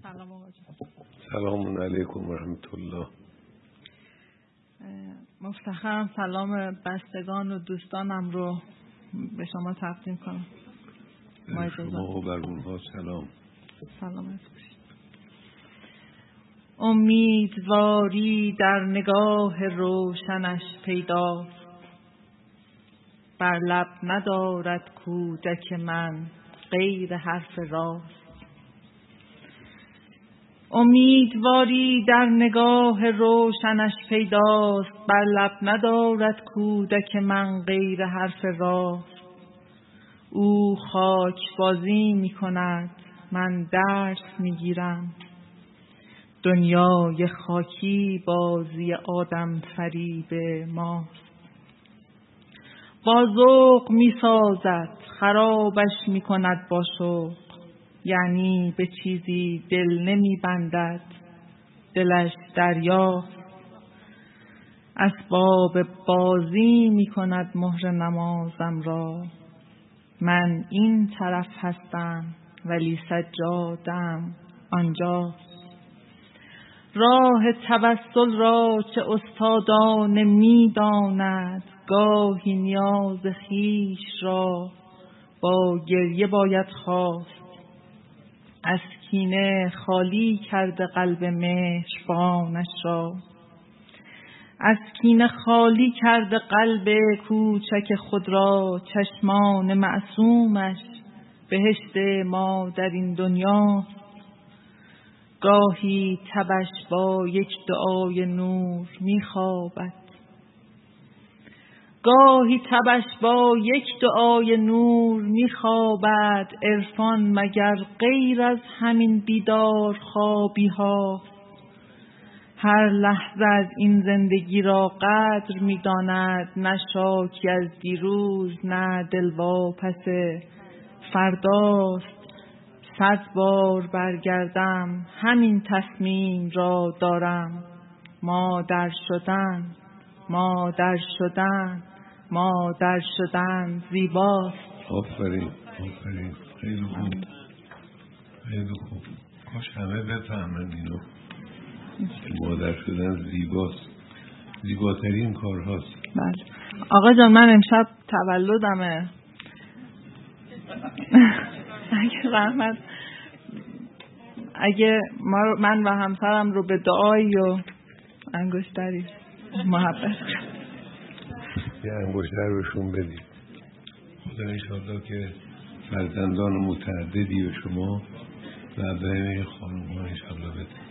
سلام آقا جان. سلام علیکم و رحمت الله. مفتخرم سلام بستگان و دوستانم رو به شما تقدیم کنم. بر شما و بر اونها سلام. سلامت باشید. امیدواری در نگاه روشنش پیداست، بر لب ندارد کودک من غیر حرف راست. امیدواری در نگاه روشنش پیداست، بر لب ندارد کودک من غیر حرف راست. او خاک بازی می کند، من درس می گیرم. دنیای خاکی بازی آدم فریب ماست. با ذوق می سازد، خرابش می کند با شوق. یعنی به چیزی دل نمی بندد، دلش دریاست. اسباب بازی می کند مهر نمازم را. من این طرف هستم ولی سجادم آنجاست. راه توسل را چه استادانه می داند، گاهی نیاز خویش را با گریه باید خواست. از کینه خالی کرده قلب مهربانش را. از کینه خالی کرده قلب کوچک خود را. چشمان معصومش بهشت ما در این دنیا. گاهی تبش با یک دعای نور میخوابد. گاهی تبش با یک دعای نور میخوابد. عرفان مگر غیر از همین بیدار خوابی ها؟ هر لحظه از این زندگی را قدر میداند، نه شاکی از دیروز نه دلواپس فرداست. 100 بار برگردم همین تصمیم را دارم. مادر شدن، مادر شدن، مادر شدن زیباست. آفرین آفرین، خیلی خوب خیلی خوب. کاش همه بفهمن اینو که مادر شدن زیباست، زیباترین کار هاست. بله آقا جان، من امشب تولدمه. اگه رحمت، اگه من و همسرم رو به دعایی و انگشتری محبت یه انگشتر بهشون بدید. خدا انشاءالله که فرزندان متعددی به شما و به خانم ها انشاءالله بده.